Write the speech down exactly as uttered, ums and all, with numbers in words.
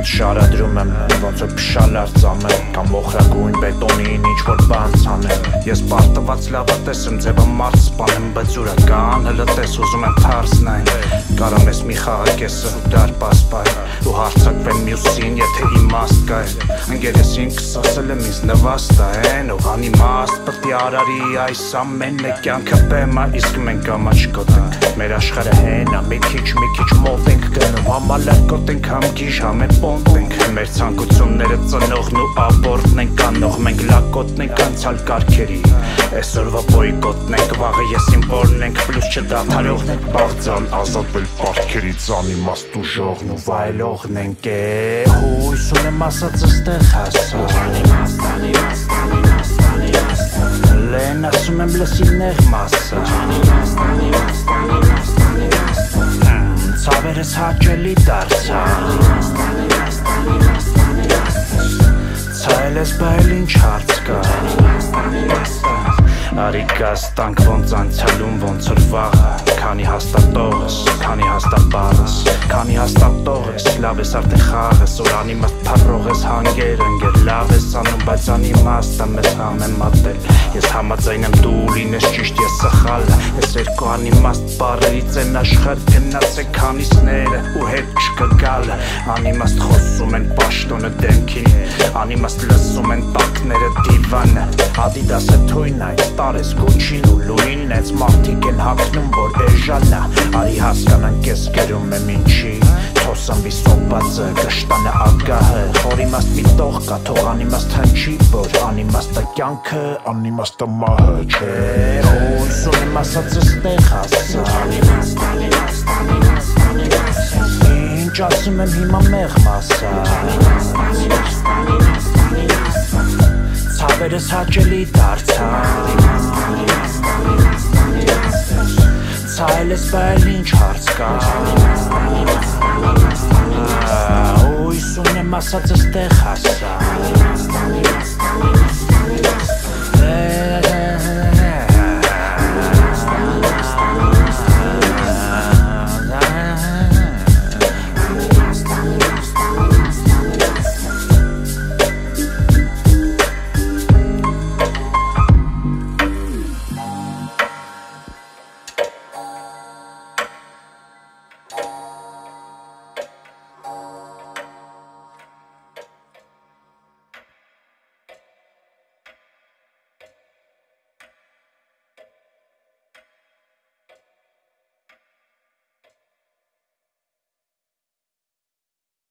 ինձ շարադրում եմ ոնց որ փշալ արծամել կամ օխրագույն բետոնին ինչ-որ բան ցանել Ես պարտված լավատես եմ ձևը մարդ սպանեմ բայց ուրական հլտես ուզում եմ թարսնայն Կարամ ես մի խաղակեսը ու դարպաս բայ ու հարցակվեմ մյուսին եթե իմաստ կա Ընկերես ինքս ասել եմ ինձ նվաստ են ով անիմաստ պտի արարի այս ամենը կյանքը բեմա իսկ մենք ամաչ կոտենք Մեր աշխարհը հենա մի քիչ մի քիչ մոտ ենք գնում համալար կոտենք համ գիժ համ է պոնտ ենք Մեր ցանկությունները ծնողն ու աբորտն ենք անող մենք լակոտն ենք անցյալ կարգերի Այսօրվա բոյկոտն ենք վաղը ես իմ որն ենք պլյուս չդադարողն ենք բաղձան ազատվել պարտքերից անիմաստ ու ժողն ու վայելողն ենք հույս ունեմ ասած ըստեղ հասա Անիմաստ, անիմաստ, անիմաստ, անիմաստ Լեն ասում եմ լսի նեղ մասը Անիմաստ, անիմաստ, անիմաստ, անիմաստ Ցավերս հաճելի դարձա Անիմաստ, անիմաստ, անիմաստ, անիմաստ Ցայել ես բայել ինչ հարց կա Անիմաստ, անիմաստ Արի գաստանք ոնց անցյալում ոնց որ վաղը Քանի հաստատող ես, քանի հաստաբար ես Քանի հաստատող ես, լավ ես արդեն խաղ ես Որ անիմաստ փառող ես հանգեր ընգեր Լավ ես անում, բայց անիմաստը մեզ համ եմ ատել Ես համաձայն եմ դու լինես ճիշտ ես սխալը Ես երկու անիմաստ բարերից են աշխարհ գնացեք քանիսները ու հետ չկգալը Անիմաստ խոսում են պաշտոնը դեմքին Անիմաստ լսում են տակները դիվանը Ադիդասը թույն այդ տարես գուչին ու լույն Էց մարդիկ են հակնում որ էժանա Արի հասկանանք ես գերում եմ ինչի Թոսամվի սոպածը կշտանը ագահը Որ իմաստ մի տող կա թող անիմաստ հնչի Որ անիմաստը կյանքը անիմաստը մահը չէ Հույս ունեմ ասած ըստեղ հասա Անիմաստ, անիմաստ, անիմաստ, անիմաստ Ինչ ասում եմ հիմա մեղմ ասա Անիմաստ, անիմաստ, անիմաստ, անիմաստ Ցավերս հաճելի դարձա Անիմաստ, անիմաստ, անիմաստ, անիմաստ Ցայել ես բայել ինչ հարց կա Անիմաստ, անիմաստ, անիմաստ, անիմաստ Հույս ունեմ ասած ըստեղ հասա Անիմաստ, անիմաստ